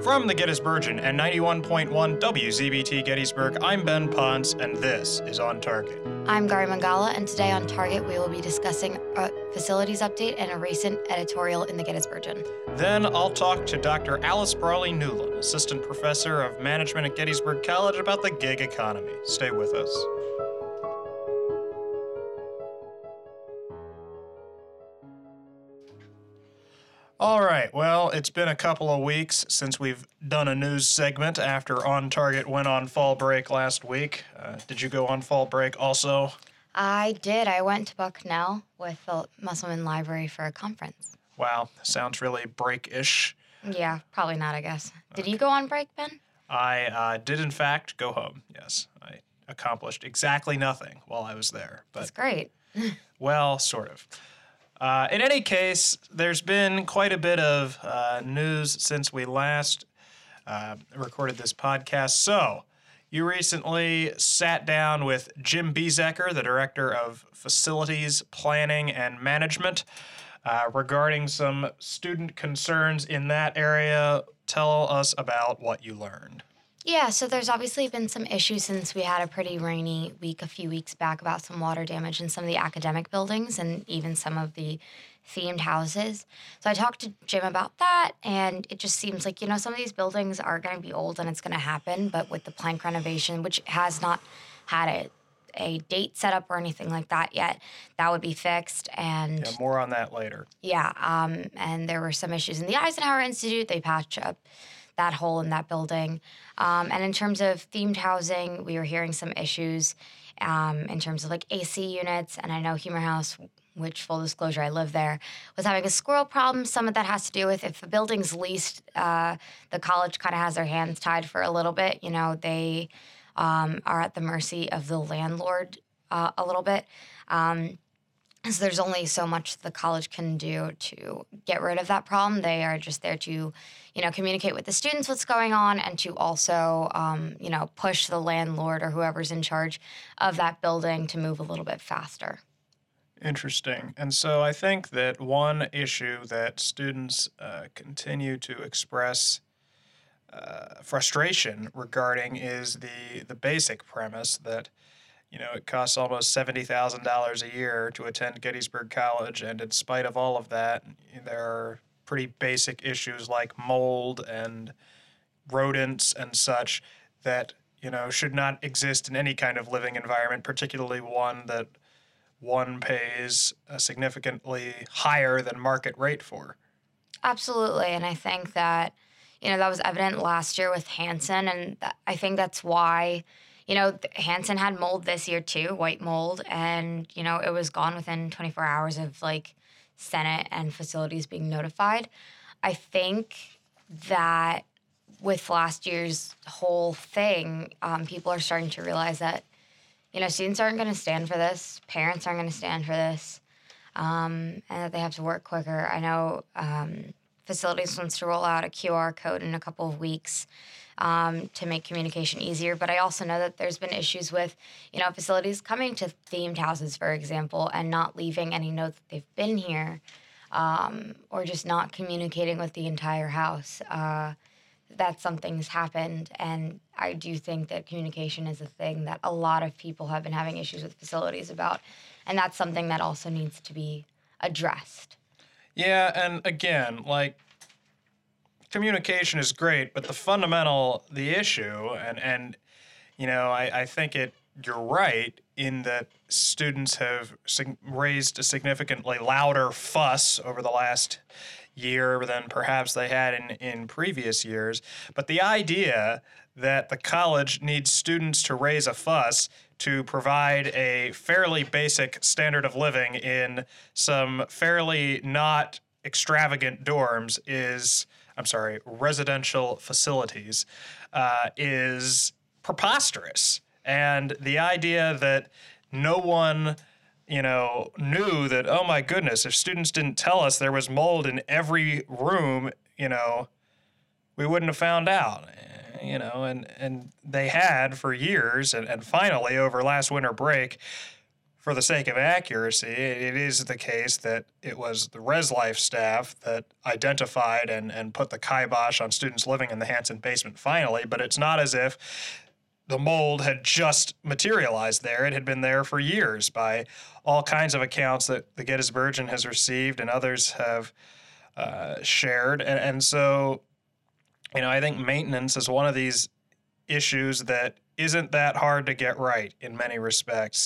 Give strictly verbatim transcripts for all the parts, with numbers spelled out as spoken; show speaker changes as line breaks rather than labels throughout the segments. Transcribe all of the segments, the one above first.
From the Gettysburgian and ninety-one point one W Z B T Gettysburg, I'm Ben Ponce, and this is On Target.
I'm Gary Mangala, and today on Target we will be discussing a facilities update and a recent editorial in the Gettysburgian.
Then I'll talk to Doctor Alice Brawley Newland, Assistant Professor of Management at Gettysburg College, about the gig economy. Stay with us. All right, well, it's been a couple of weeks since we've done a news segment after On Target went on fall break last week. Uh, did you go on fall break also?
I did. I went to Bucknell with the Musselman Library for a conference.
Wow, sounds really break-ish.
Yeah, probably not, I guess. Did you go on break, Ben?
I uh, did, in fact, go home, yes. I accomplished exactly nothing while I was there. But,
That's great.
well, sort of. Uh, in any case, there's been quite a bit of uh, news since we last uh, recorded this podcast. So, you recently sat down with Jim Biesecker, the Director of Facilities Planning and Management, uh, regarding some student concerns in that area. Tell us about what you learned.
Yeah, so there's obviously been some issues since we had a pretty rainy week a few weeks back about some water damage in some of the academic buildings and even some of the themed houses. So I talked to Jim about that, and it just seems like, you know, some of these buildings are going to be old and it's going to happen, but with the plank renovation, which has not had a, a date set up or anything like that yet, that would be fixed. And
Yeah, more on that later.
Yeah, um, and there were some issues in the Eisenhower Institute. They patched up that hole in that building. Um, and in terms of themed housing, we were hearing some issues um, in terms of like A C units. And I know Humor House, which, full disclosure, I live there, was having a squirrel problem. Some of that has to do with if the building's leased, uh, the college kind of has their hands tied for a little bit. You know, they um, are at the mercy of the landlord uh, a little bit. Um, So there's only so much the college can do to get rid of that problem. They are just there to, you know, communicate with the students what's going on and to also, um, you know, push the landlord or whoever's in charge of that building to move a little bit faster.
Interesting. And so I think that one issue that students uh, continue to express uh, frustration regarding is the, the basic premise that, you know, it costs almost seventy thousand dollars a year to attend Gettysburg College, and in spite of all of that, there are pretty basic issues like mold and rodents and such that, you know, should not exist in any kind of living environment, particularly one that one pays a significantly higher than market rate for.
Absolutely, and I think that, you know, that was evident last year with Hanson, and th- I think that's why, you know, Hanson had mold this year too, white mold, and, you know, it was gone within twenty-four hours of, like, Senate and facilities being notified. I think that with last year's whole thing, um, people are starting to realize that, you know, students aren't going to stand for this, parents aren't going to stand for this, um, and that they have to work quicker. I know um, facilities wants to roll out a Q R code in a couple of weeks Um, to make communication easier. But I also know that there's been issues with, you know, facilities coming to themed houses, for example, and not leaving any note that they've been here, um, or just not communicating with the entire house. Uh, that something's happened, and I do think that communication is a thing that a lot of people have been having issues with facilities about, and that's something that also needs to be addressed.
Yeah, and again, like, communication is great, but the fundamental, the issue, and, and you know, I, I think it, you're right in that students have sig- raised a significantly louder fuss over the last year than perhaps they had in, in previous years. But the idea that the college needs students to raise a fuss to provide a fairly basic standard of living in some fairly not extravagant dorms is... I'm sorry, residential facilities, uh, is preposterous. And the idea that no one, you know, knew that, oh my goodness, if students didn't tell us there was mold in every room, you know, we wouldn't have found out, you know, and, and they had for years, and, and finally over last winter break, for the sake of accuracy, it is the case that it was the ResLife staff that identified and, and put the kibosh on students living in the Hanson basement finally, but it's not as if the mold had just materialized there. It had been there for years by all kinds of accounts that the Gettysburgian has received and others have uh, shared. And, and so, you know, I think maintenance is one of these issues that isn't that hard to get right in many respects.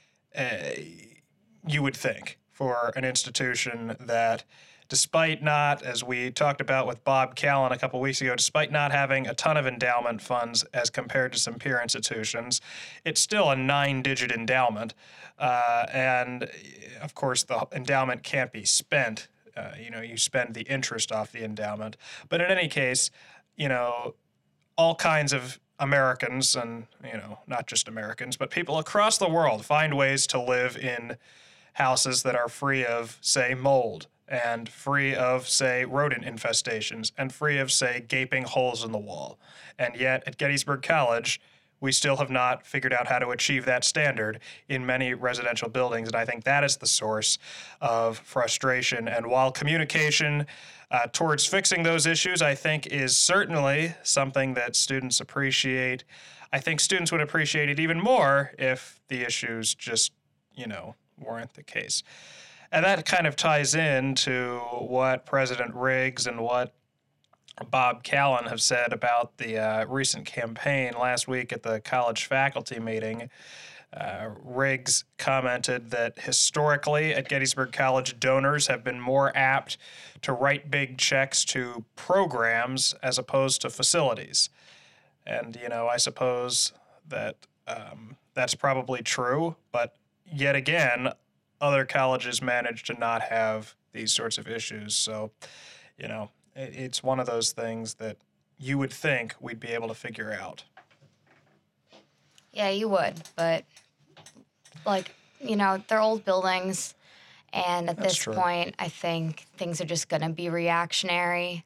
Uh, you would think for an institution that, despite not, as we talked about with Bob Callan a couple weeks ago, despite not having a ton of endowment funds as compared to some peer institutions, it's still a nine-digit endowment. Uh, and, of course, the endowment can't be spent. Uh, you know, you spend the interest off the endowment. But in any case, you know, all kinds of Americans, and, you know, not just Americans, but people across the world find ways to live in houses that are free of, say, mold, and free of, say, rodent infestations, and free of, say, gaping holes in the wall. And yet, at Gettysburg College, we still have not figured out how to achieve that standard in many residential buildings, and I think that is the source of frustration. And while communication uh, towards fixing those issues, I think, is certainly something that students appreciate, I think students would appreciate it even more if the issues just, you know, weren't the case. And that kind of ties into what President Riggs and what Bob Callan have said about the uh, recent campaign last week at the college faculty meeting. Uh, Riggs commented that historically at Gettysburg College, donors have been more apt to write big checks to programs as opposed to facilities. And, you know, I suppose that um, that's probably true, but yet again, other colleges manage to not have these sorts of issues. So, you know, it, it's one of those things that you would think we'd be able to figure out.
Yeah, you would, but, like, you know, they're old buildings, and at
That's
this
true.
point, I think things are just going to be reactionary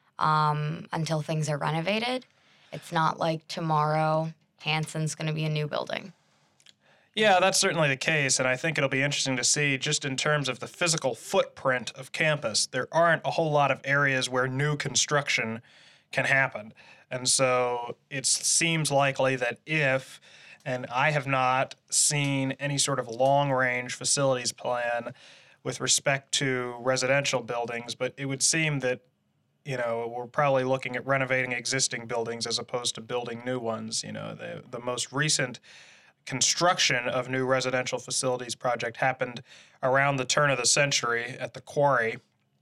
um, until things are renovated. It's not like tomorrow Hanson's going to be a new building.
Yeah, that's certainly the case, and I think it'll be interesting to see just in terms of the physical footprint of campus. There aren't a whole lot of areas where new construction can happen. And so it seems likely that if, and I have not seen any sort of long-range facilities plan with respect to residential buildings, but it would seem that, you know, we're probably looking at renovating existing buildings as opposed to building new ones. You know, the the most recent construction of new residential facilities project happened around the turn of the century at the Quarry,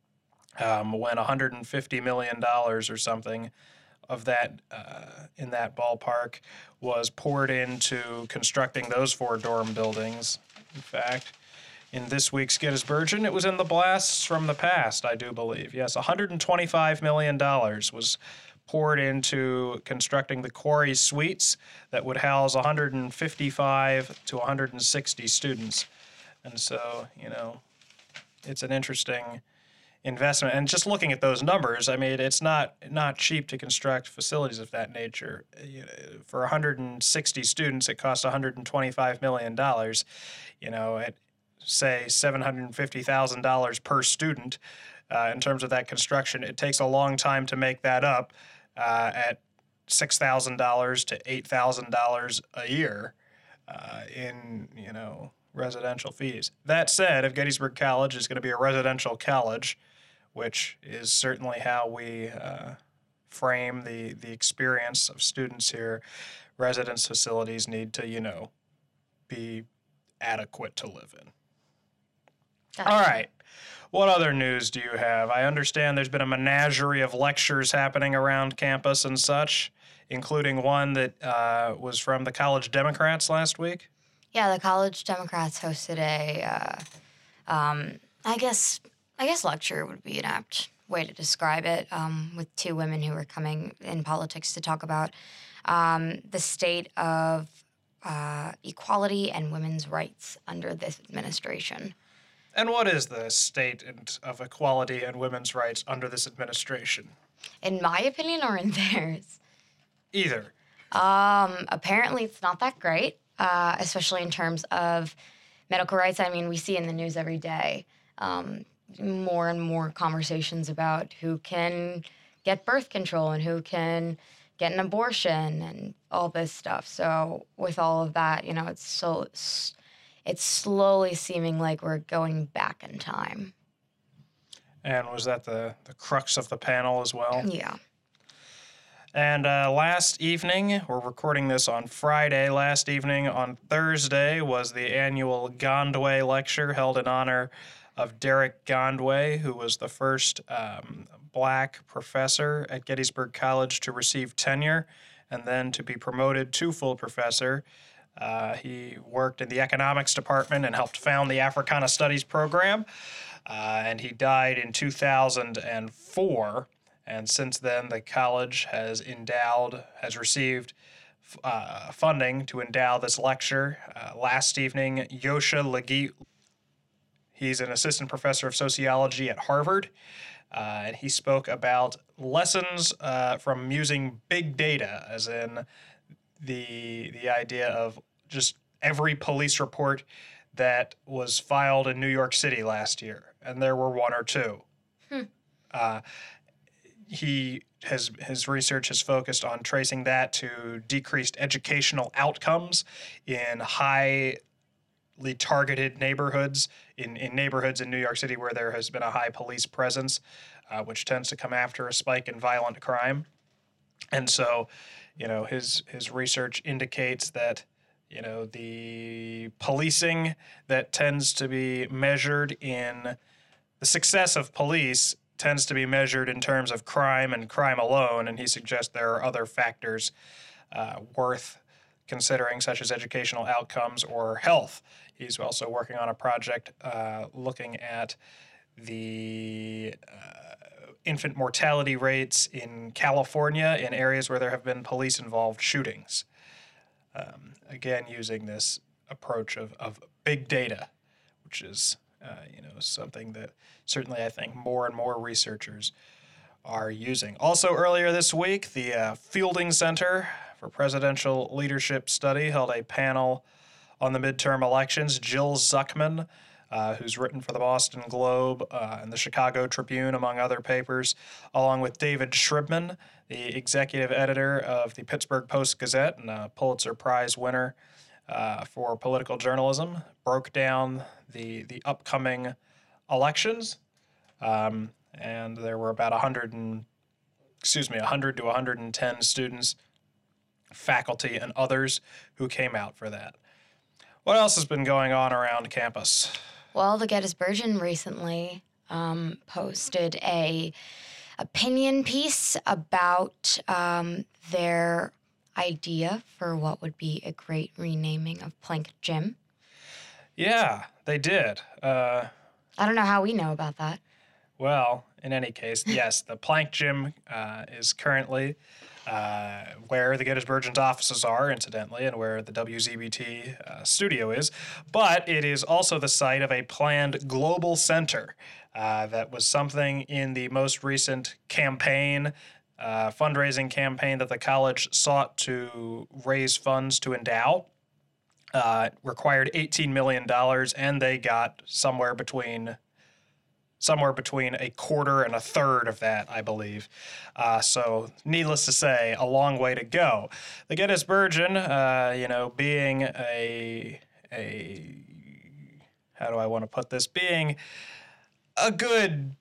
um, when one hundred fifty million dollars or something of that uh, in that ballpark was poured into constructing those four dorm buildings. In fact, in this week's Gettysburgian, it was in the blasts from the past, I do believe. Yes, one hundred twenty-five million dollars was poured into constructing the Quarry Suites that would house one hundred fifty-five to one hundred sixty students. And so, you know, it's an interesting investment. And just looking at those numbers, I mean, it's not not cheap to construct facilities of that nature. You know, for one hundred sixty students, it costs one hundred twenty-five million dollars. You know, at, say, seven hundred fifty thousand dollars per student uh, in terms of that construction. It takes a long time to make that up uh, at six thousand dollars to eight thousand dollars a year uh, in, you know, residential fees. That said, if Gettysburg College is going to be a residential college, which is certainly how we uh, frame the, the experience of students here, residence facilities need to, you know, be adequate to live in.
Gotcha.
All right. What other news do you have? I understand there's been a menagerie of lectures happening around campus and such, including one that uh, was from the College Democrats last week.
Yeah, the College Democrats hosted a, uh, um, I guess, I guess lecture would be an apt way to describe it, um, with two women who were coming in politics to talk about um, the state of uh, equality and women's rights under this administration.
And what is the state of equality and women's rights under this administration?
In my opinion, or in theirs?
Either.
Um, apparently, it's not that great, uh, especially in terms of medical rights. I mean, we see in the news every day um, more and more conversations about who can get birth control and who can get an abortion and all this stuff. So with all of that, you know, it's so it's slowly seeming like we're going back in time.
And was that the, the crux of the panel as well?
Yeah.
And uh, last evening, we're recording this on Friday, last evening on Thursday was the annual Gondway Lecture held in honor of Derek Gondway, who was the first um, black professor at Gettysburg College to receive tenure and then to be promoted to full professor. Uh, he worked in the economics department and helped found the Africana Studies program, uh, and he died in two thousand four. And since then, the college has endowed, has received uh, funding to endow this lecture. Uh, last evening, Yosha Lagi, he's an assistant professor of sociology at Harvard, uh, and he spoke about lessons uh, from using big data, as in the the idea of just every police report that was filed in New York City last year, and there were one or two. Hmm. Uh, He has his research has focused on tracing that to decreased educational outcomes in highly targeted neighborhoods, in, in neighborhoods in New York City where there has been a high police presence, uh, which tends to come after a spike in violent crime. And so, you know, his his research indicates that, you know, the policing that tends to be measured in the success of police tends to be measured in terms of crime and crime alone, and he suggests there are other factors uh, worth considering, such as educational outcomes or health. He's also working on a project uh, looking at the uh, infant mortality rates in California in areas where there have been police-involved shootings. Um, again, using this approach of, of big data, which is uh, you know something that certainly I think more and more researchers are using. Also earlier this week, the uh, Fielding Center for Presidential Leadership Study held a panel on the midterm elections. Jill Zuckman, uh, who's written for the Boston Globe uh, and the Chicago Tribune, among other papers, along with David Shribman, the executive editor of the Pittsburgh Post-Gazette and a Pulitzer Prize winner uh, for political journalism, broke down the, the upcoming elections, um, and there were about one hundred and, excuse me, one hundred to one hundred ten students, faculty, and others who came out for that. What else has been going on around campus?
Well, the Gettysburgian recently um, posted a opinion piece about um, their idea for what would be a great renaming of Plank Gym.
Yeah, they did. Uh,
I don't know how we know about that.
Well, in any case, yes, the Plank Gym uh, is currently uh, where the Gettysburgians' offices are, incidentally, and where the W Z B T uh, studio is. But it is also the site of a planned global center uh, that was something in the most recent campaign, uh, fundraising campaign that the college sought to raise funds to endow. Uh, required eighteen million dollars, and they got somewhere between somewhere between a quarter and a third of that, I believe. Uh, so, needless to say, a long way to go. The Gettysburgian, uh, you know, being a a how do I want to put this? Being a good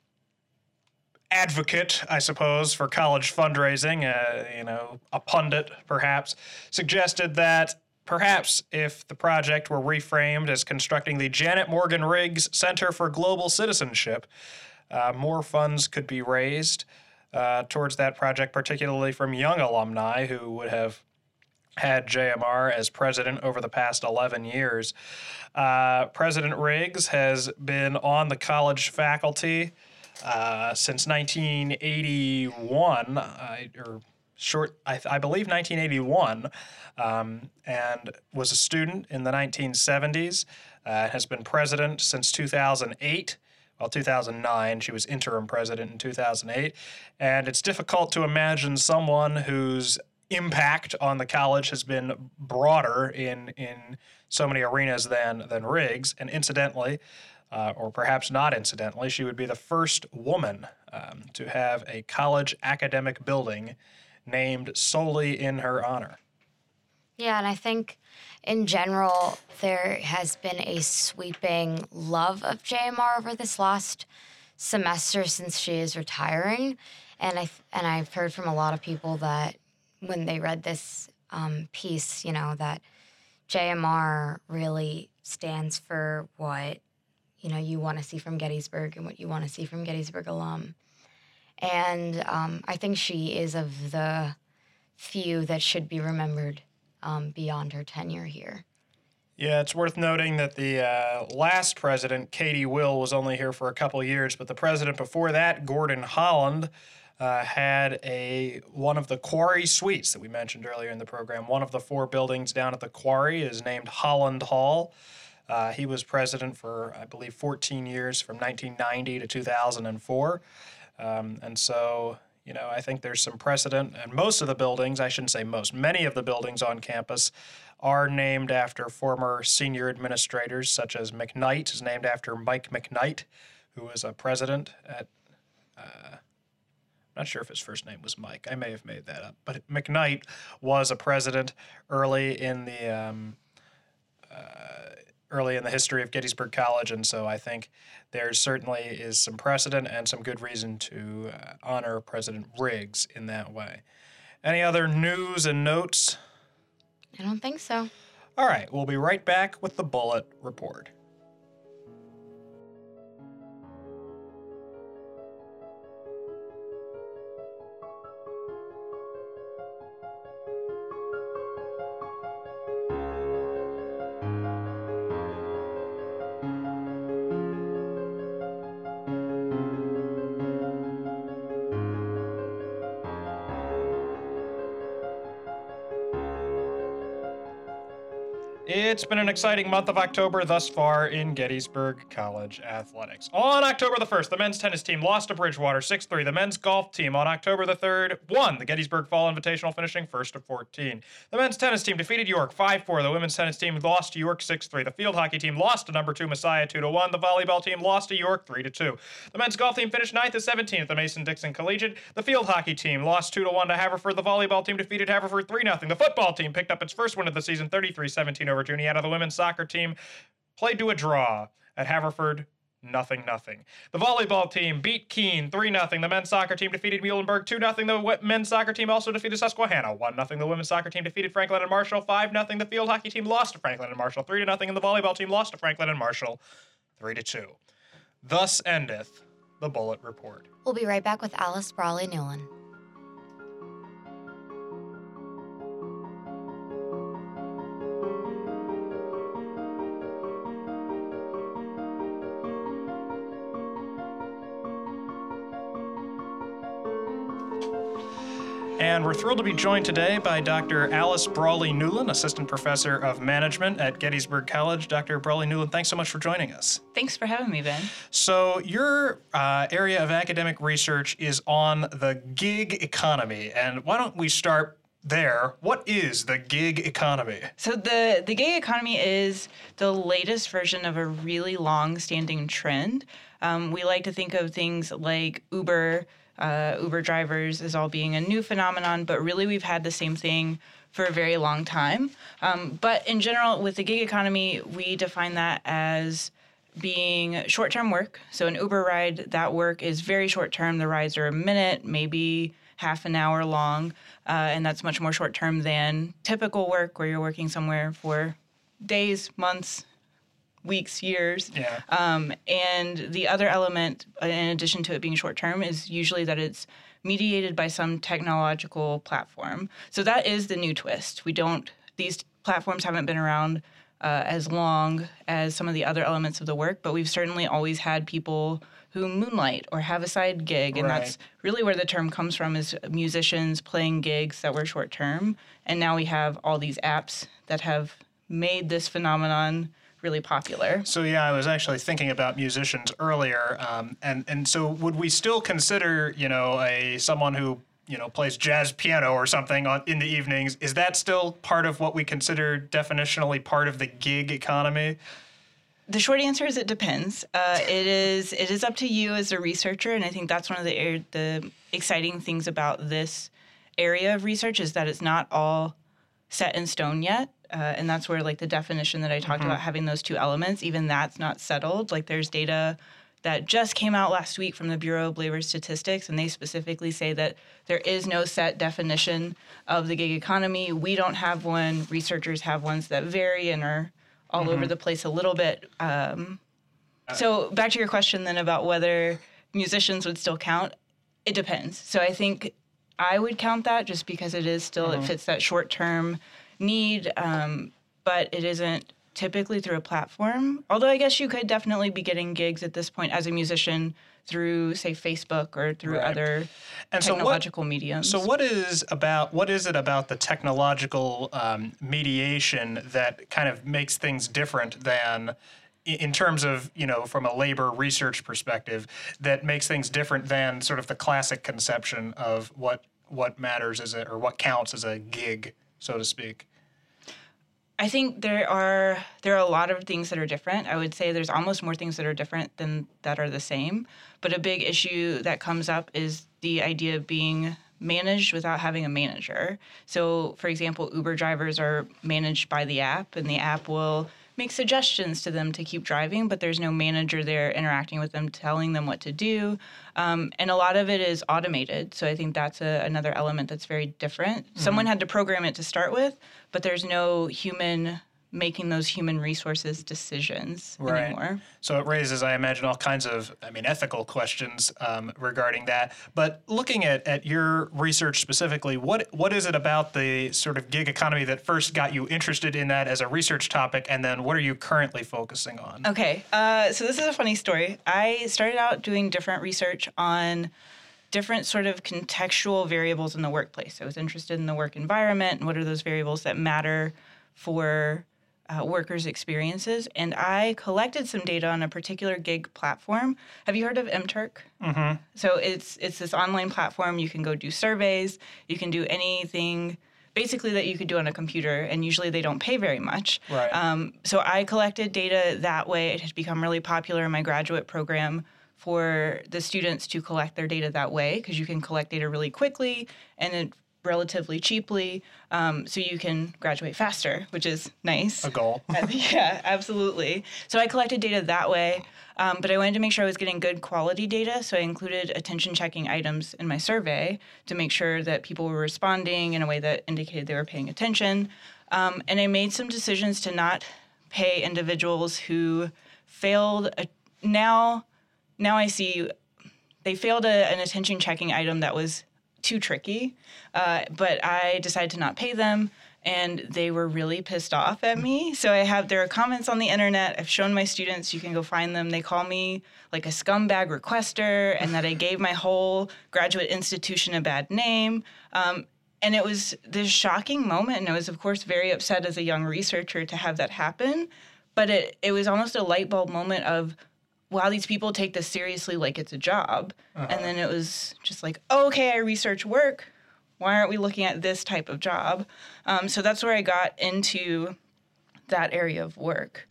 advocate, I suppose, for college fundraising, uh, you know, a pundit perhaps, suggested that perhaps if the project were reframed as constructing the Janet Morgan Riggs Center for Global Citizenship, uh, more funds could be raised uh, towards that project, particularly from young alumni who would have had J M R as president over the past eleven years. Uh, President Riggs has been on the college faculty uh, since nineteen eighty-one, uh, or short, I, I believe nineteen eighty-one, um, and was a student in the nineteen seventies, uh, has been president since two thousand eight, well, two thousand nine, she was interim president in two thousand eight, and it's difficult to imagine someone whose impact on the college has been broader in in so many arenas than than Riggs. And incidentally, uh, or perhaps not incidentally, she would be the first woman um, to have a college academic building named solely in her honor.
Yeah, and I think in general, there has been a sweeping love of J M R over this last semester since she is retiring. And, I, and I've heard from a lot of people that when they read this um, piece, you know, that J M R really stands for what, you know, you want to see from Gettysburg and what you want to see from Gettysburg alum. And um, I think she is of the few that should be remembered um, beyond her tenure here.
Yeah, it's worth noting that the uh, last president, Katie Will, was only here for a couple of years, but the president before that, Gordon Holland, uh, had a one of the Quarry Suites that we mentioned earlier in the program. One of the four buildings down at the Quarry is named Holland Hall. Uh, he was president for, I believe, fourteen years, from nineteen ninety to two thousand four. Um, and so, you know, I think there's some precedent, and most of the buildings, I shouldn't say most, many of the buildings on campus are named after former senior administrators, such as McKnight is named after Mike McKnight, who was a president at, uh, I'm not sure if his first name was Mike. I may have made that up. But McKnight was a president early in the um, uh, early in the history of Gettysburg College, and so I think there certainly is some precedent and some good reason to uh, honor President Riggs in that way. Any other news and notes?
I don't think so.
All right, we'll be right back with the Bullet Report. It's been an exciting month of October thus far in Gettysburg College athletics. On October the first, the men's tennis team lost to Bridgewater six three. The men's golf team on October the third won the Gettysburg Fall Invitational, finishing first of fourteen. The men's tennis team defeated York five four. The women's tennis team lost to York six three. The field hockey team lost to number two Messiah two to one. The volleyball team lost to York three to two. The men's golf team finished ninth at seventeenth at the Mason-Dixon Collegiate. The field hockey team lost two to one to Haverford. The volleyball team defeated Haverford three nothing. The football team picked up its first win of the season, thirty-three seventeen over Juniata. The women's soccer team played to a draw at Haverford, nothing nothing. The volleyball team beat Keene three nothing. The men's soccer team defeated Muhlenberg two nothing. The men's soccer team also defeated Susquehanna one nothing. The women's soccer team defeated Franklin and Marshall five nothing. The field hockey team lost to Franklin and Marshall three to nothing, and the volleyball team lost to Franklin and Marshall three to two. Thus endeth the Bullet Report.
We'll be right back with Alice Brawley Newland.
And we're thrilled to be joined today by Doctor Alice Brawley Newland, Assistant Professor of Management at Gettysburg College. Doctor Brawley Newland, thanks so much for joining us.
Thanks for having me, Ben.
So your uh, area of academic research is on the gig economy. And why don't we start there? What is the gig economy?
So the, the gig economy is the latest version of a really long-standing trend. Um, we like to think of things like Uber, Uh, Uber drivers as all being a new phenomenon, but really we've had the same thing for a very long time. Um, but in general, with the gig economy, we define that as being short-term work. So an Uber ride, that work is very short-term. The rides are a minute, maybe half an hour long, uh, and that's much more short-term than typical work where you're working somewhere for days, months, weeks, years.
Yeah.
Um, and the other element, in addition to it being short term, is usually that it's mediated by some technological platform. So that is the new twist. We don't, these platforms haven't been around uh, as long as some of the other elements of the work, but we've certainly always had people who moonlight or have a side gig. And
Right.
that's really where the term comes from, is musicians playing gigs that were short term. And now we have all these apps that have made this phenomenon really popular.
So yeah, I was actually thinking about musicians earlier, um, and and so would we still consider, you know, a someone who you know, plays jazz piano or something on, in the evenings. Is that still part of what we consider definitionally part of the gig economy?
The short answer is it depends. Uh, it is it is up to you as a researcher, and I think that's one of the the exciting things about this area of research is that it's not all set in stone yet, uh, and that's where like the definition that I talked mm-hmm. about having those two elements, even that's not settled. Like there's data that just came out last week from the Bureau of Labor Statistics, and they specifically say that there is no set definition of the gig economy. We don't have one. Researchers have ones that vary and are all mm-hmm. over the place a little bit. Um, so back to your question then about whether musicians would still count, it depends. So I think I would count that just because it is still, mm-hmm. it fits that short-term need, um, but it isn't typically through a platform. Although I guess you could definitely be getting gigs at this point as a musician through, say, Facebook or through right. other and technological so what, mediums.
So what is about what is it about the technological um, mediation that kind of makes things different than, in terms of, you know, from a labor research perspective, that makes things different than sort of the classic conception of what what matters as a, or what counts as a gig, so to speak?
I think there are there are a lot of things that are different. I would say there's almost more things that are different than that are the same. But a big issue that comes up is the idea of being managed without having a manager. So, for example, Uber drivers are managed by the app, and the app will make suggestions to them to keep driving, but there's no manager there interacting with them, telling them what to do. Um, and a lot of it is automated. So I think that's a, another element that's very different. Mm-hmm. Someone had to program it to start with, but there's no human making those human resources decisions
right.
anymore.
So it raises, I imagine, all kinds of, I mean, ethical questions um, regarding that. But looking at, at your research specifically, what what is it about the sort of gig economy that first got you interested in that as a research topic, and then what are you currently focusing on?
Okay, uh, so this is a funny story. I started out doing different research on different sort of contextual variables in the workplace. I was interested in the work environment and what are those variables that matter for Uh, workers' experiences, and I collected some data on a particular gig platform. Have you heard of M Turk?
Mm-hmm.
So it's it's this online platform. You can go do surveys. You can do anything, basically, that you could do on a computer, and usually they don't pay very much.
Right.
Um, so I collected data that way. It has become really popular in my graduate program for the students to collect their data that way, because you can collect data really quickly, and it relatively cheaply, um, so you can graduate faster, which is nice.
A goal.
Yeah, absolutely. So I collected data that way, um, but I wanted to make sure I was getting good quality data, so I included attention-checking items in my survey to make sure that people were responding in a way that indicated they were paying attention. Um, and I made some decisions to not pay individuals who failed. A, now, now I see they failed a, an attention-checking item that was too tricky, uh, but I decided to not pay them, and they were really pissed off at me. So I have, there are comments on the internet. I've shown my students, you can go find them. They call me like a scumbag requester, and that I gave my whole graduate institution a bad name. Um, and it was this shocking moment, and I was, of course, very upset as a young researcher to have that happen. But it, it was almost a light bulb moment of, wow, these people take this seriously like it's a job. Uh-huh. And then it was just like, oh, okay, I research work. Why aren't we looking at this type of job? Um, so that's where I got into that area of work.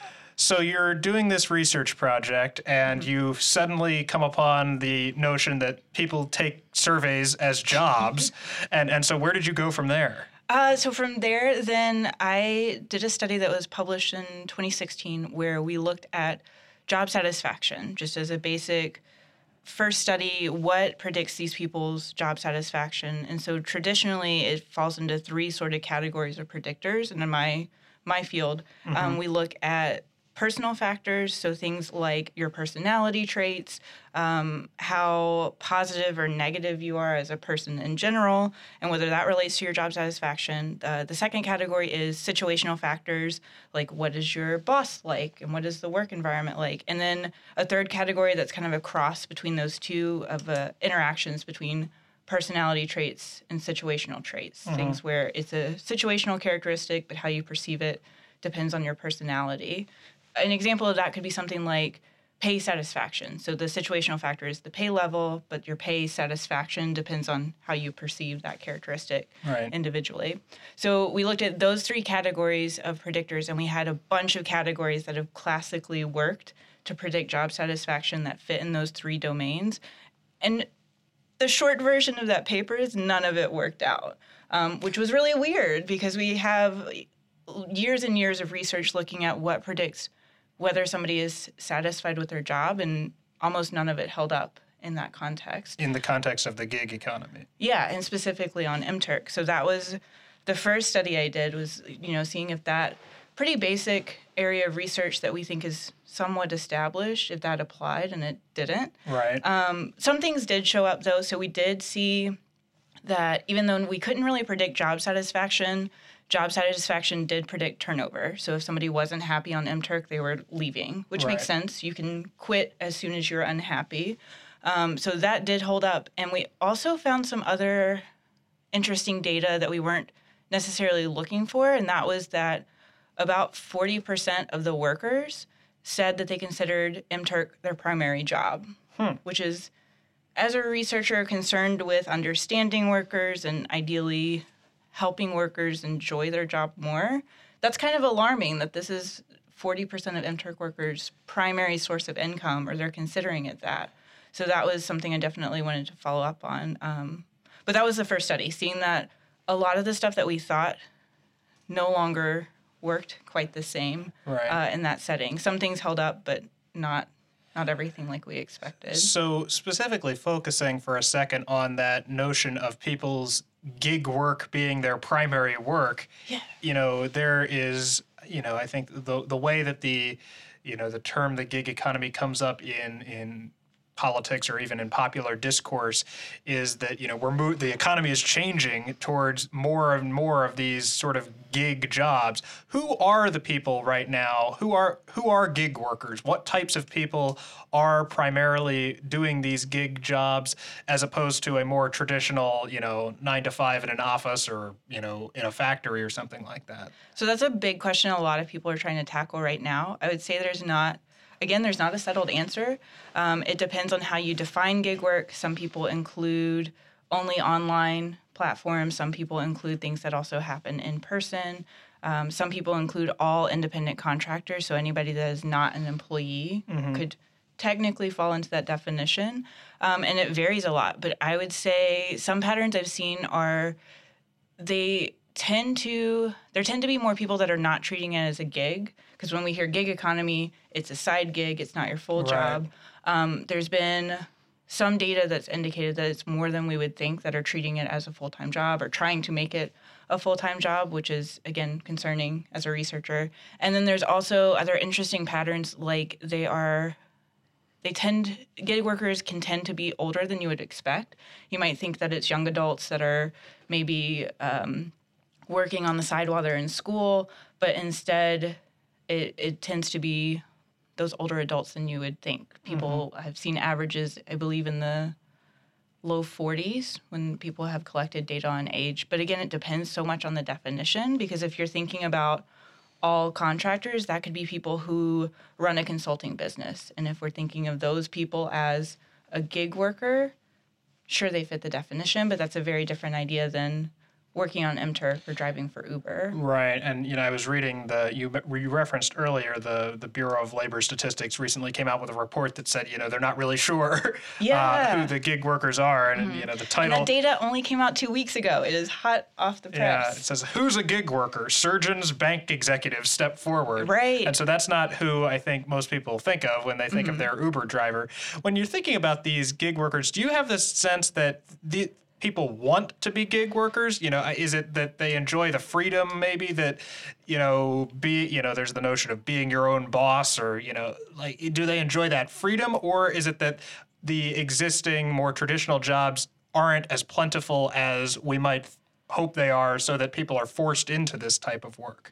So you're doing this research project, and mm-hmm. you suddenly come upon the notion that people take surveys as jobs. and, and so where did you go from there?
Uh, so from there, then I did a study that was published in twenty sixteen where we looked at job satisfaction, just as a basic first study, what predicts these people's job satisfaction. And so traditionally, it falls into three sort of categories of predictors. And in my my field, mm-hmm. um, we look at personal factors, so things like your personality traits, um, how positive or negative you are as a person in general, and whether that relates to your job satisfaction. Uh, the second category is situational factors, like what is your boss like and what is the work environment like. And then a third category that's kind of a cross between those two of uh, interactions between personality traits and situational traits, mm-hmm. things where it's a situational characteristic, but how you perceive it depends on your personality. An example of that could be something like pay satisfaction. So the situational factor is the pay level, but your pay satisfaction depends on how you perceive that characteristic
Right.
individually. So we looked at those three categories of predictors, and we had a bunch of categories that have classically worked to predict job satisfaction that fit in those three domains. And the short version of that paper is none of it worked out, um, which was really weird because we have years and years of research looking at what predicts whether somebody is satisfied with their job, and almost none of it held up in that context.
In the context of the gig economy.
Yeah, and specifically on M Turk. So that was the first study I did was, you know, seeing if that pretty basic area of research that we think is somewhat established, if that applied, and it didn't.
Right.
Um, some things did show up, though. So we did see that even though we couldn't really predict job satisfaction, job satisfaction did predict turnover. So if somebody wasn't happy on M Turk, they were leaving, which
Right.
makes sense. You can quit as soon as you're unhappy. Um, so that did hold up. And we also found some other interesting data that we weren't necessarily looking for, and that was that about forty percent of the workers said that they considered M Turk their primary job,
Hmm.
which is, as a researcher concerned with understanding workers and ideally helping workers enjoy their job more, that's kind of alarming that this is forty percent of M Turk workers' primary source of income, or they're considering it that. So that was something I definitely wanted to follow up on. Um, but that was the first study, seeing that a lot of the stuff that we thought no longer worked quite the same
Right.
uh, in that setting. Some things held up, but not not everything like we expected.
So specifically focusing for a second on that notion of people's gig work being their primary work,
Yeah.
you know, there is, you know, I think the the way that the, you know, the term the gig economy comes up in in politics or even in popular discourse is that, you know, we're mo- the economy is changing towards more and more of these sort of gig jobs. Who are the people right now? Who are who are gig workers? What types of people are primarily doing these gig jobs as opposed to a more traditional, you know, nine to five in an office or, you know, in a factory or something like that?
So that's a big question a lot of people are trying to tackle right now. I would say there's not, again, there's not a settled answer. Um, it depends on how you define gig work. Some people include only online platforms. Some people include things that also happen in person. Um, some people include all independent contractors. So anybody that is not an employee
Mhm.
could technically fall into that definition. Um, and it varies a lot. But I would say some patterns I've seen are they tend to there tend to be more people that are not treating it as a gig, because when we hear gig economy, it's a side gig, it's not your full
Right.
job. Um, there's been some data that's indicated that it's more than we would think that are treating it as a full-time job or trying to make it a full-time job, which is, again, concerning as a researcher. And then there's also other interesting patterns, like they are they tend gig workers can tend to be older than you would expect. You might think that it's young adults that are maybe um, working on the side while they're in school, but instead it, it tends to be those older adults than you would think. People have seen averages, I believe, in the low forties when people have collected data on age. But again, it depends so much on the definition, because if you're thinking about all contractors, that could be people who run a consulting business. And if we're thinking of those people as a gig worker, sure, they fit the definition, but that's a very different idea than working on M Turk or driving for Uber.
Right, and you know, I was reading the you, you referenced earlier the the Bureau of Labor Statistics recently came out with a report that said, you know, they're not really sure
Yeah.
uh, who the gig workers are, and you know, the
And
title.
that data only came out two weeks ago. It is hot off the
Yeah,
press.
it says, who's a gig worker? Surgeons, bank executives step forward.
Right.
And so that's not who I think most people think of when they think
Mm-hmm.
of their Uber driver. When you're thinking about these gig workers, do you have this sense that the people want to be gig workers? You know, is it that they enjoy the freedom maybe that, you know, be, you know, there's the notion of being your own boss, or, you know, like, do they enjoy that freedom, or is it that the existing more traditional jobs aren't as plentiful as we might hope they are, so that people are forced into this type of work?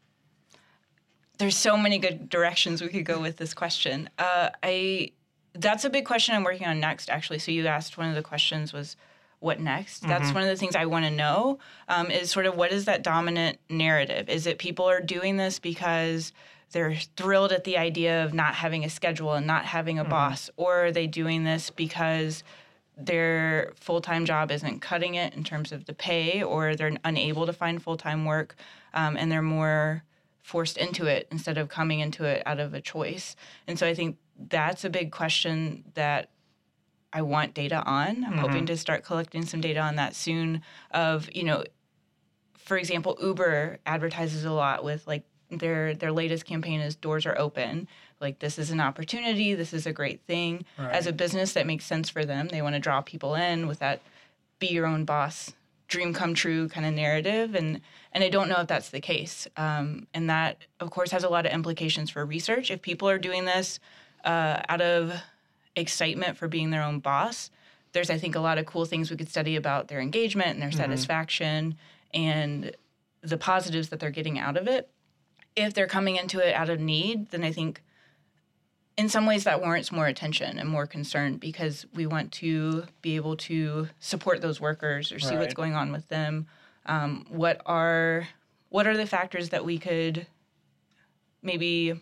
There's so many good directions we could go with this question. Uh, I that's a big question I'm working on next, actually. So you asked, one of the questions was, what next? That's one of the things I want to know, um, is sort of what is that dominant narrative? Is it people are doing this because they're thrilled at the idea of not having a schedule and not having a mm-hmm. boss, or are they doing this because their full-time job isn't cutting it in terms of the pay, or they're unable to find full-time work, um, and they're more forced into it instead of coming into it out of a choice. And so I think that's a big question that I want data on. I'm mm-hmm. hoping to start collecting some data on that soon of, you know, for example, Uber advertises a lot with like their their latest campaign is doors are open. Like, this is an opportunity. This is a great thing. Right. As a business, that makes sense for them. They want to draw people in with that be your own boss, dream come true kind of narrative. And and I don't know if that's the case. Um, and that, of course, has a lot of implications for research. If people are doing this uh, out of excitement for being their own boss, there's, I think, a lot of cool things we could study about their engagement and their mm-hmm. satisfaction and the positives that they're getting out of it. If they're coming into it out of need, then I think in some ways that warrants more attention and more concern, because we want to be able to support those workers or see right. what's going on with them. Um, what are what are the factors that we could maybe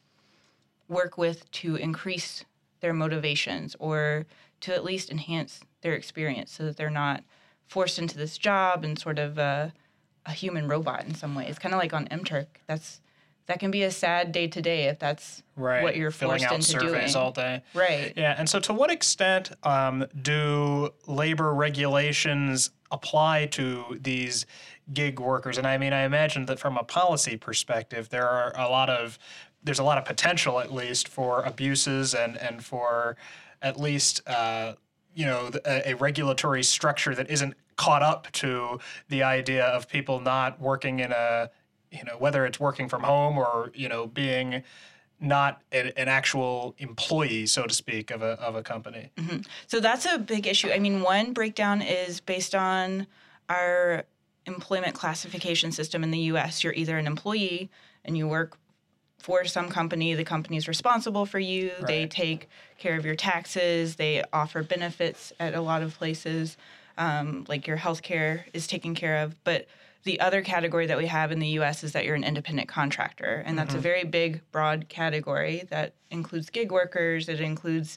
work with to increase their motivations or to at least enhance their experience so that they're not forced into this job and sort of a, a human robot in some way. It's kind of like on M Turk. That's that can be a sad day to day if that's
right.
what you're
Filling
forced
out
into
surveys
doing.
all day.
Right.
Yeah. And so, to what extent um, do labor regulations apply to these gig workers? And I mean, I imagine that from a policy perspective, there are a lot of there's a lot of potential, at least, for abuses and and for at least uh, you know a, a regulatory structure that isn't caught up to the idea of people not working in a you know, whether it's working from home or, you know, being not a, an actual employee, so to speak, of a of a company.
Mm-hmm. So that's a big issue. I mean, one breakdown is based on our employment classification system in the U S. You're either an employee and you work for some company. The company's responsible for you. Right. They take care of your taxes. They offer benefits at a lot of places, um, like your health care is taken care of. But the other category that we have in the U S is that you're an independent contractor, and that's mm-hmm. a very big, broad category that includes gig workers. It includes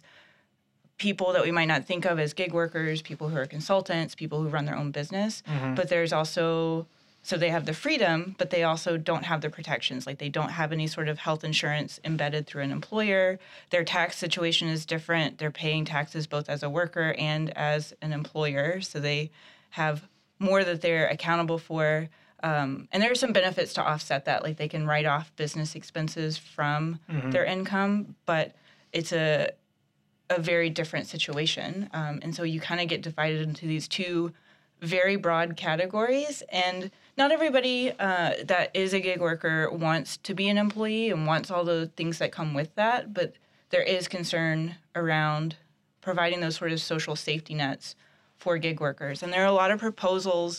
people that we might not think of as gig workers, people who are consultants, people who run their own business. Mm-hmm. But there's also, so they have the freedom, but they also don't have the protections. Like, they don't have any sort of health insurance embedded through an employer. Their tax situation is different. They're paying taxes both as a worker and as an employer, so they have more that they're accountable for. Um, and there are some benefits to offset that. Like, they can write off business expenses from mm-hmm. their income, but it's a a very different situation. Um, and so you kind of get divided into these two very broad categories. And not everybody uh, that is a gig worker wants to be an employee and wants all the things that come with that. But there is concern around providing those sort of social safety nets for gig workers. And there are a lot of proposals,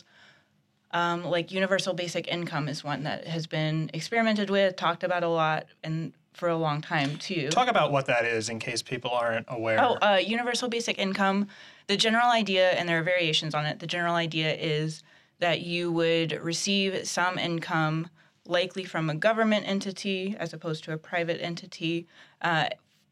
um, like universal basic income is one that has been experimented with, talked about a lot, and for a long time, too.
Talk about what that is in case people aren't aware.
Oh, uh, universal basic income, the general idea, and there are variations on it, the general idea is that you would receive some income, likely from a government entity as opposed to a private entity, uh,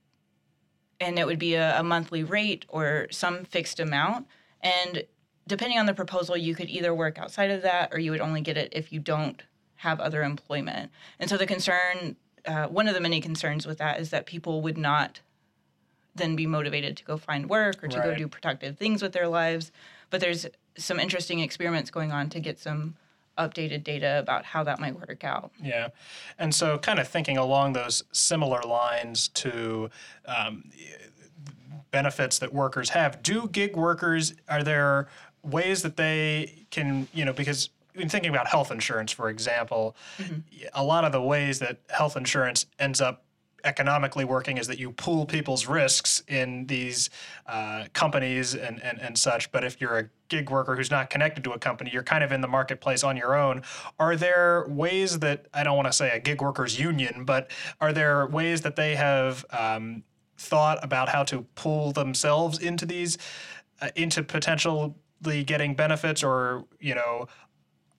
and it would be a, a monthly rate or some fixed amount. And depending on the proposal, you could either work outside of that or you would only get it if you don't have other employment. And so the concern, uh, one of the many concerns with that is that people would not then be motivated to go find work or to right. go do productive things with their lives. But there's some interesting experiments going on to get some updated data about how that might work out.
Yeah. And so kind of thinking along those similar lines to um, benefits that workers have. Do gig workers, are there ways that they can, you know, because in thinking about health insurance, for example, mm-hmm. a lot of the ways that health insurance ends up economically working is that you pool people's risks in these uh, companies and, and, and such. But if you're a gig worker who's not connected to a company, you're kind of in the marketplace on your own. Are there ways that, I don't want to say a gig workers union, but are there ways that they have um, thought about how to pool themselves into these, uh, into potentially getting benefits, or, you know,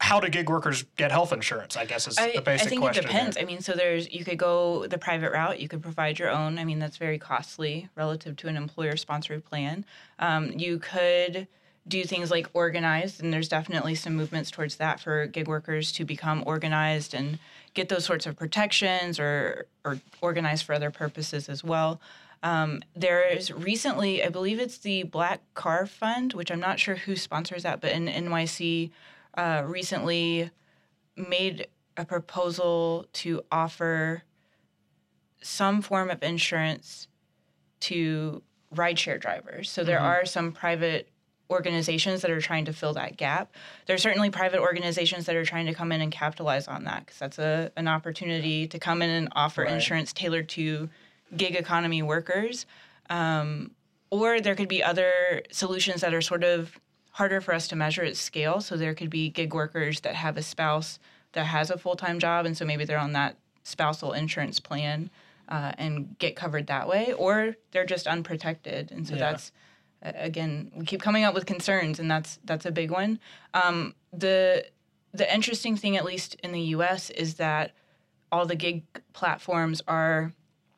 how do gig workers get health insurance, I guess is
I,
the basic
I think
question
it depends.
here.
I mean, so there's you could go the private route. You could provide your own. I mean, that's very costly relative to an employer-sponsored plan. Um, you could do things like organized, and there's definitely some movements towards that for gig workers to become organized and get those sorts of protections or or organized for other purposes as well. Um, there is recently, I believe it's the Black Car Fund, which I'm not sure who sponsors that, but in N Y C uh, recently made a proposal to offer some form of insurance to rideshare drivers. So there mm-hmm. are some private organizations that are trying to fill that gap. There are certainly private organizations that are trying to come in and capitalize on that because that's a, an opportunity to come in and offer right. insurance tailored to gig economy workers. Um, or there could be other solutions that are sort of harder for us to measure at scale. So there could be gig workers that have a spouse that has a full-time job, and so maybe they're on that spousal insurance plan uh, and get covered that way, or they're just unprotected. And so yeah. that's, uh, again, we keep coming up with concerns, and that's that's a big one. Um, the the interesting thing, at least in the U S, is that all the gig platforms are,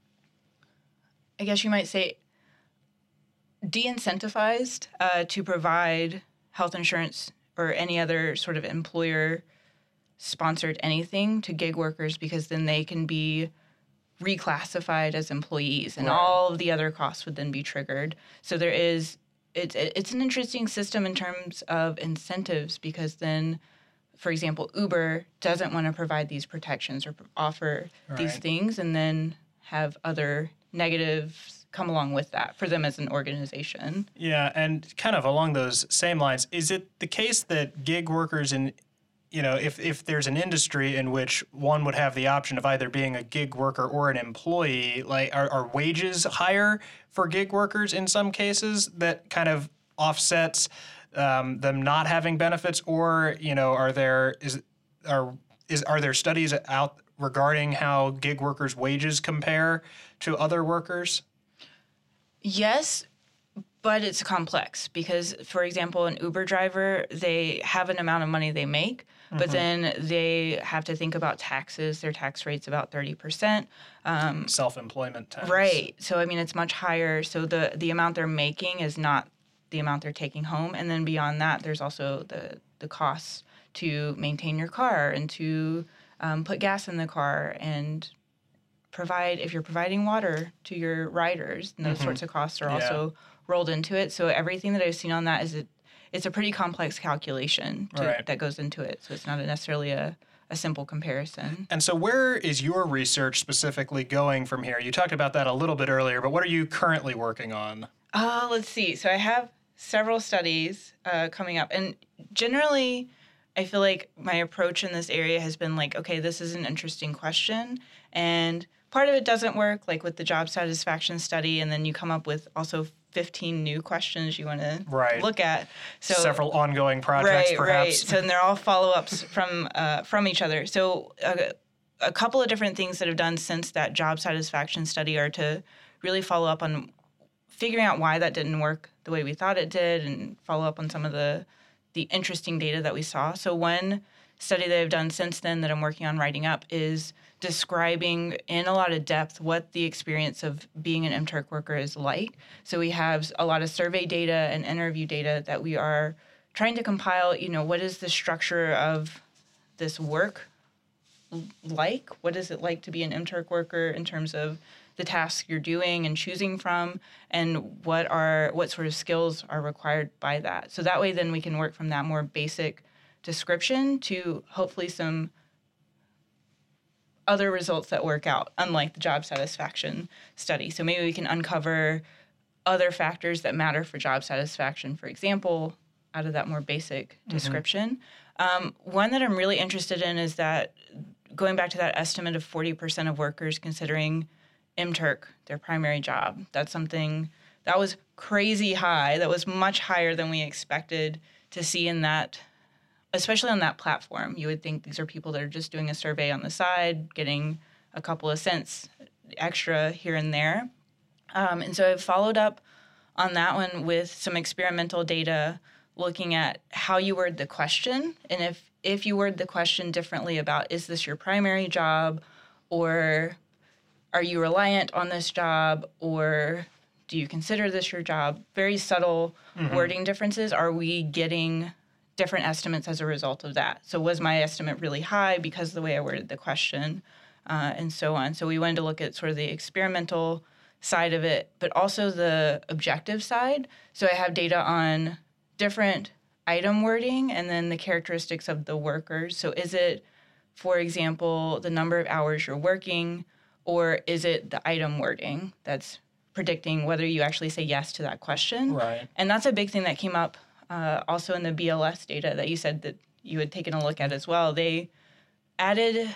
I guess you might say, de-incentivized uh, to provide health insurance or any other sort of employer-sponsored anything to gig workers, because then they can be reclassified as employees, and right. all of the other costs would then be triggered. So there is, it's it's an interesting system in terms of incentives, because then, for example, Uber doesn't want to provide these protections or offer right. these things, and then have other negatives come along with that for them as an organization.
Yeah, and kind of along those same lines, is it the case that gig workers in, you know, if, if there's an industry in which one would have the option of either being a gig worker or an employee, like are, are wages higher for gig workers in some cases that kind of offsets um, them not having benefits? Or, you know, are there is are is are there studies out regarding how gig workers' wages compare to other workers?
Yes, but it's complex because, for example, an Uber driver, they have an amount of money they make, mm-hmm. but then they have to think about taxes. Their tax rate's about thirty percent. Um,
Self-employment tax.
Right. So, I mean, it's much higher. So the, the amount they're making is not the amount they're taking home. And then beyond that, there's also the, the costs to maintain your car and to um, put gas in the car and provide, if you're providing water to your riders, and those mm-hmm. sorts of costs are yeah. also rolled into it. So everything that I've seen on that is it, it's a pretty complex calculation to,
right.
that goes into it. So it's not a necessarily a, a simple comparison.
And so where is your research specifically going from here? You talked about that a little bit earlier, but what are you currently working on?
Uh, let's see. So I have several studies uh, coming up. And generally, I feel like my approach in this area has been like, okay, this is an interesting question. And part of it doesn't work, like with the job satisfaction study, and then you come up with also fifteen new questions you want to
right.
look at. So
several ongoing projects,
right,
perhaps.
Right, so then they're all follow-ups from uh, from each other. So uh, a couple of different things that I've done since that job satisfaction study are to really follow up on figuring out why that didn't work the way we thought it did, and follow up on some of the the interesting data that we saw. So one study that I've done since then that I'm working on writing up is describing in a lot of depth what the experience of being an M Turk worker is like. So we have a lot of survey data and interview data that we are trying to compile. You know, what is the structure of this work like? What is it like to be an M Turk worker in terms of the tasks you're doing and choosing from, and what are what sort of skills are required by that? So that way then we can work from that more basic description to hopefully some other results that work out, unlike the job satisfaction study. So maybe we can uncover other factors that matter for job satisfaction, for example, out of that more basic mm-hmm. description. Um, one that I'm really interested in is that, going back to that estimate of forty percent of workers considering M Turk their primary job. That's something that was crazy high. That was much higher than we expected to see in that, especially on that platform. You would think these are people that are just doing a survey on the side, getting a couple of cents extra here and there. Um, and so I've followed up on that one with some experimental data looking at how you word the question, and if if you word the question differently about, is this your primary job, or are you reliant on this job, or do you consider this your job? Very subtle mm-hmm. wording differences. Are we getting different estimates as a result of that? So was my estimate really high because of the way I worded the question, uh, and so on. So we wanted to look at sort of the experimental side of it, but also the objective side. So I have data on different item wording and then the characteristics of the workers. So is it, for example, the number of hours you're working, or is it the item wording that's predicting whether you actually say yes to that question?
Right.
And that's a big thing that came up uh, also in the B L S data that you said that you had taken a look at as well. They added,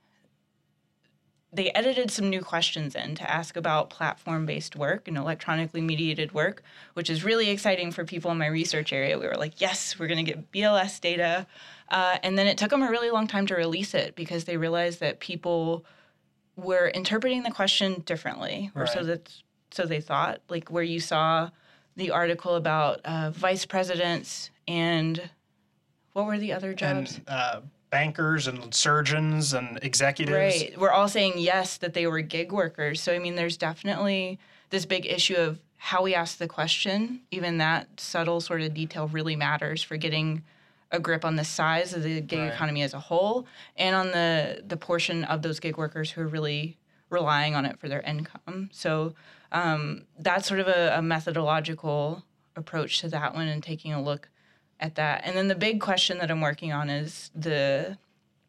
they edited some new questions in to ask about platform-based work and electronically mediated work, which is really exciting for people in my research area. We were like, yes, we're going to get B L S data. Uh, and then it took them a really long time to release it because they realized that people were interpreting the question differently, or
right.
so that so they thought. Like where you saw the article about uh, vice presidents and what were the other jobs?
And uh, bankers and surgeons and executives.
Right. We're all saying yes that they were gig workers. So I mean, there's definitely this big issue of how we ask the question. Even that subtle sort of detail really matters for getting a grip on the size of the gig
right.
economy as a whole, and on the the portion of those gig workers who are really relying on it for their income. So um, that's sort of a, a methodological approach to that one, and taking a look at that. And then the big question that I'm working on is the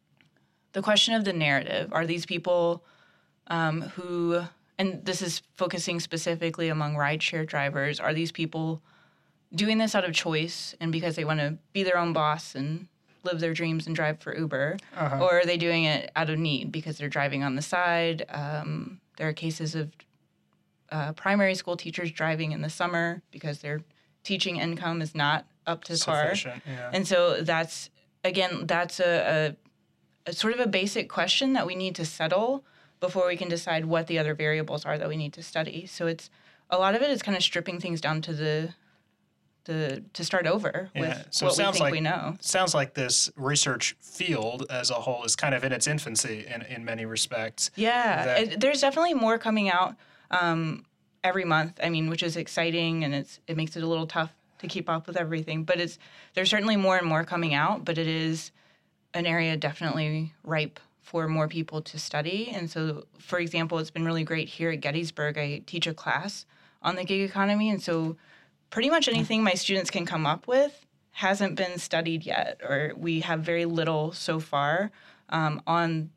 the question of the narrative. Are these people um, who, and this is focusing specifically among rideshare drivers, are these people doing this out of choice and because they want to be their own boss and live their dreams and drive for Uber?
Uh-huh.
Or are they doing it out of need because they're driving on the side? Um, there are cases of uh, primary school teachers driving in the summer because their teaching income is not up to par.
Yeah.
And so that's, again, that's a, a, a sort of a basic question that we need to settle before we can decide what the other variables are that we need to study. So it's, a lot of it is kind of stripping things down to the To, to start over
yeah.
with
so
what
it sounds
we think
like,
we know.
Sounds like this research field as a whole is kind of in its infancy in, in many respects.
Yeah,
That,
it, there's definitely more coming out um, every month. I mean, which is exciting, and it's it makes it a little tough to keep up with everything. But it's there's certainly more and more coming out. But it is an area definitely ripe for more people to study. And so, for example, it's been really great here at Gettysburg. I teach a class on the gig economy, and so pretty much anything my students can come up with hasn't been studied yet, or we have very little so far um, on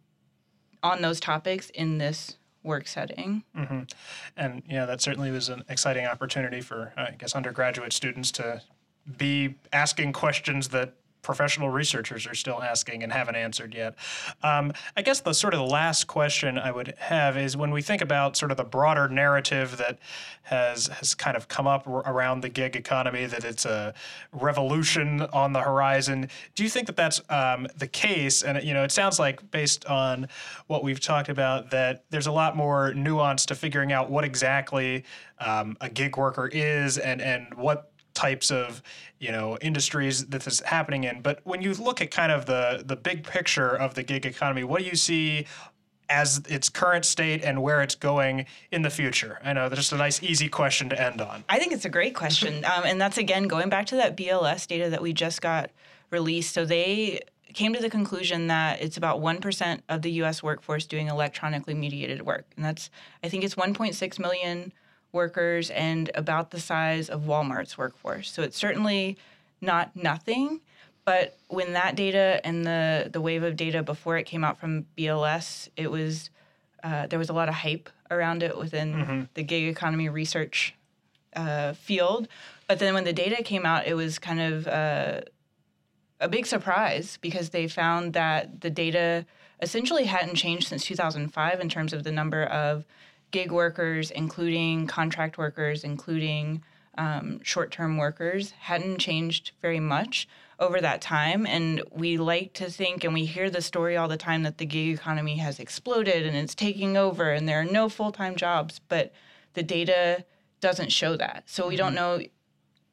on those topics in this work setting.
Mm-hmm. And yeah, that certainly was an exciting opportunity for, I guess, undergraduate students to be asking questions that professional researchers are still asking and haven't answered yet. Um, I guess the sort of the last question I would have is when we think about sort of the broader narrative that has has kind of come up r- around the gig economy, that it's a revolution on the horizon. Do you think that that's um, the case? And you know, it sounds like based on what we've talked about that there's a lot more nuance to figuring out what exactly um, a gig worker is and and what types of, you know, industries that this is happening in. But when you look at kind of the the big picture of the gig economy, what do you see as its current state and where it's going in the future? I know that's just a nice, easy question to end on.
I think it's a great question. um, and that's, again, going back to that B L S data that we just got released. So they came to the conclusion that it's about one percent of the U S workforce doing electronically mediated work. And that's, I think it's one point six million workers and about the size of Walmart's workforce. So it's certainly not nothing. But when that data and the, the wave of data before it came out from B L S, it was uh, there was a lot of hype around it within mm-hmm. the gig economy research uh, field. But then when the data came out, it was kind of uh, a big surprise because they found that the data essentially hadn't changed since two thousand five in terms of the number of gig workers, including contract workers, including um, short-term workers, hadn't changed very much over that time. And we like to think, and we hear the story all the time, that the gig economy has exploded and it's taking over and there are no full-time jobs, but the data doesn't show that. So we mm-hmm. don't know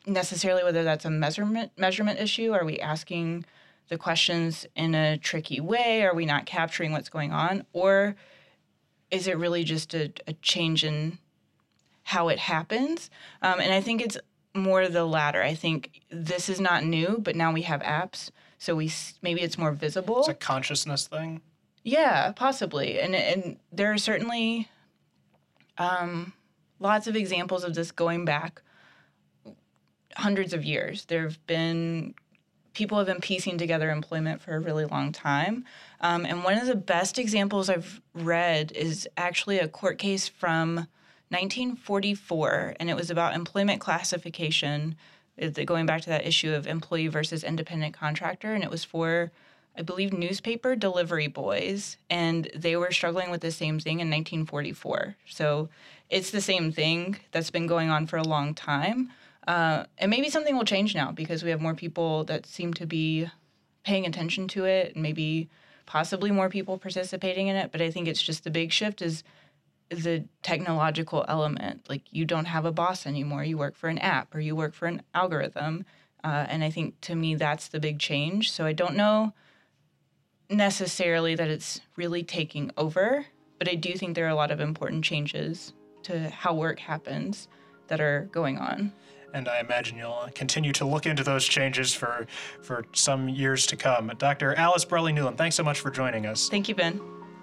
necessarily whether that's a measurement measurement issue. Are we asking the questions in a tricky way? Are we not capturing what's going on? Or is it really just a, a change in how it happens? Um, and I think it's more the latter. I think this is not new, but now we have apps, so we maybe it's more visible.
It's a consciousness thing.
Yeah, possibly. And and there are certainly um, lots of examples of this going back hundreds of years. There have been people have been piecing together employment for a really long time. Um, and one of the best examples I've read is actually a court case from nineteen forty-four, and it was about employment classification, going back to that issue of employee versus independent contractor, and it was for, I believe, newspaper delivery boys, and they were struggling with the same thing in nineteen forty-four. So it's the same thing that's been going on for a long time, uh, and maybe something will change now because we have more people that seem to be paying attention to it, and maybe possibly more people participating in it, but I think it's just the big shift is the technological element. Like, you don't have a boss anymore. You work for an app or you work for an algorithm. Uh, and I think, to me, that's the big change. So I don't know necessarily that it's really taking over, but I do think there are a lot of important changes to how work happens that are going on.
And I imagine you'll continue to look into those changes for, for some years to come. Doctor Alice Brawley-Newland, thanks so much for joining us.
Thank you, Ben.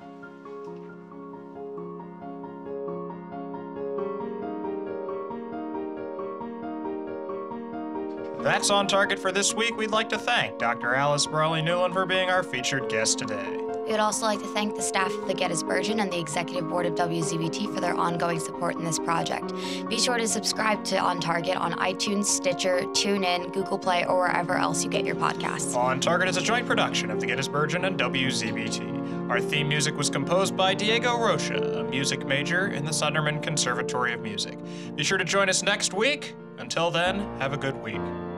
That's On Target for this week. We'd like to thank Doctor Alice Brawley-Newland for being our featured guest today.
We'd also like to thank the staff of the Gettysburgian and the Executive Board of W Z B T for their ongoing support in this project. Be sure to subscribe to On Target on iTunes, Stitcher, TuneIn, Google Play, or wherever else you get your podcasts.
On Target is a joint production of the Gettysburgian and W Z B T. Our theme music was composed by Diego Rocha, a music major in the Sunderman Conservatory of Music. Be sure to join us next week. Until then, have a good week.